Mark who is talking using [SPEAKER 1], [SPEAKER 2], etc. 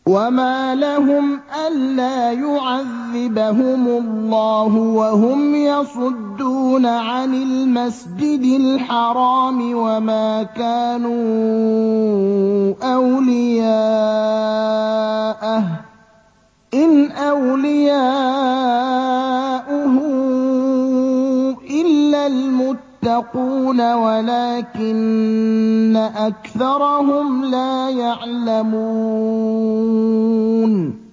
[SPEAKER 1] وَمَا لَهُمْ أَلَّا يُعَذِّبَهُمُ اللَّهُ وَهُمْ يَصُدُّونَ عَنِ الْمَسْجِدِ الْحَرَامِ وَمَا كَانُوا أَوْلِيَاءَهُ ۚ إِنْ أَوْلِيَاؤُهُ إِلَّا الْمُتَّقُونَ وَلَٰكِنَّ أَكْثَرَهُمْ لَا يَعْلَمُونَ